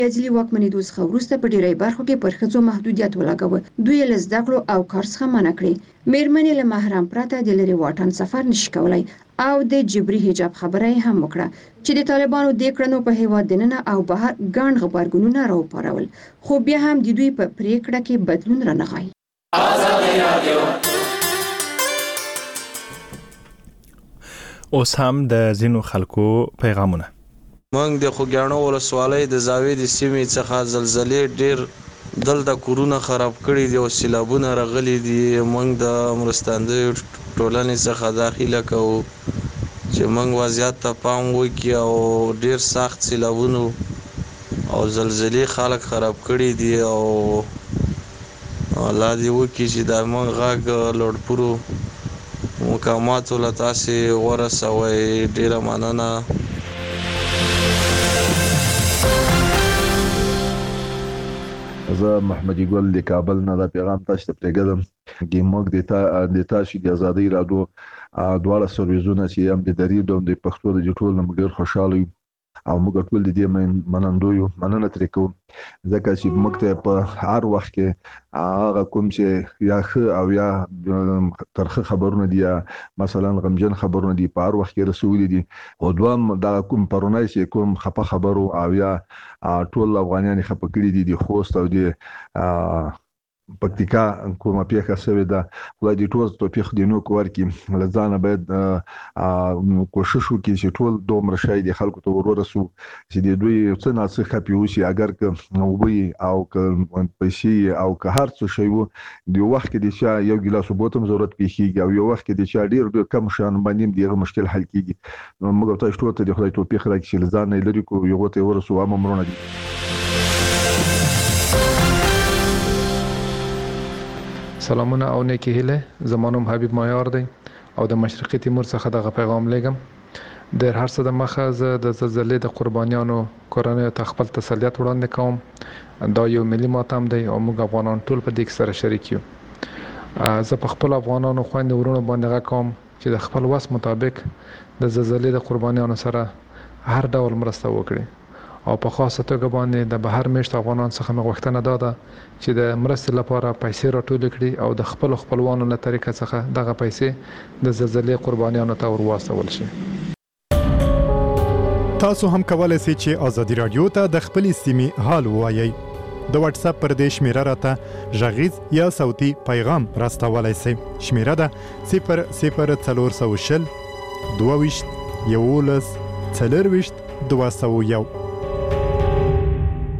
عدلي واکمنېدو څخه وروسته په ډېری برخو کې پر ښځو محدودیت ولګاوه. دوی له زده کړو او کار څخه منع کړې. مېرمنې له محرم پرته د لرې واټن سفر نشي کولای او د جبري حجاب خبره هم وکړه چې د طالبانو د کړنو په هیواد دننه او بهر ګڼ غبرګونونه راوپارول، خو بیا هم د دوی په پریکړه کې بدلون رانغی. اوس هم د ځینو خلکو پیغامونه. موږ د خوګیاڼو ولسوالۍ د زاویې د سیمې څخه زلزلې ډېر دلته کورونه خراب کړي دي او سیلابونه راغلي دي. موږ د مرستندویو ټولنې څخه داخله کوو چې موږ وضعیت ته پام وکړي او ډېر سخت سیلابونه او زلزلې خلک خراب کړي دي او الله دې وکړي چې د موږ غږ لوړپوړو مقاماتو له تاسې ورسوئ. ډېره مننه. زه محمدي ګل د کابل نه دا پیغام تاسو ته پرېږدم چې موږ د تاسو د ازادۍ رادیو دواړه سرویسونه چې هم د دري دوم د پښتو د ټول نمګر خوشاله یو او موږ ټول د دې منندوی مننه ترې کوو ځکه چې موږ ته په هر وخت کې هغه کوم چې یا ښه او یا ترخه خبرونه دي مثلا غمجن خبرونه دي په هر وخت کې رسولي دي او دوام دا کوم پرونای چې کوم خپه خبرو او یا ټول افغانان خپه کړي دي د خوست او د پکتیکا کومه پیښه شوې ده. خدای دې ټول توفیق دې نو ورکړي. لزانه باید کوشش وکړي چې ټول دومره شای دي خلکو ته ورسو چې د دوی څه نه څه خپي وشي اگر که نوبي او که پیسې او که هر څه شی وو د وخت کې د یو ګلاس بوتم ضرورت پیږي او یو وخت کې د ډیر کم شان باندې دغه مشکل حل کیږي. موږ تاسو ټول ته د خدای توفیق راکړي چې لزانه لري کو یو ته ورسو امرونه دي. سلامونه او نیکی هیله. زمانم حبیب مایار دی او د مشرقي تیمور څخه دغه پیغام لګم. د هر څه د مخه زه د زلزلې د قربانیانو کورنیو ته خپل تسلیت وړاندې کوم. دا یو ملي ماتم دی او موږ افغانان ټول په دې سره شریک یو. زه په خپل افغانانو خويندو ورونو باندې غواړم چې د خپل وس مطابق د زلزلې د قربانیانو سره هر ډول مرسته وکړي او په خاصه توګه باندې د بهر میشت افغانان څخه مغوښتنه ده چې د مرستې لپاره پیسې راټول کړي او د خپل خپلوانو له طریقې څخه دغه پیسې د زلزلې قربانیانو ته ورواستول شي. تاسو هم کولای شئ چې ازادي رادیو ته د خپل سیمې حال ووایئ. د واتس اپ پر دې شمیره راته ژغیز یا صوتي پیغام راستولای شئ. شمیره ده 00420 22 11 24 201.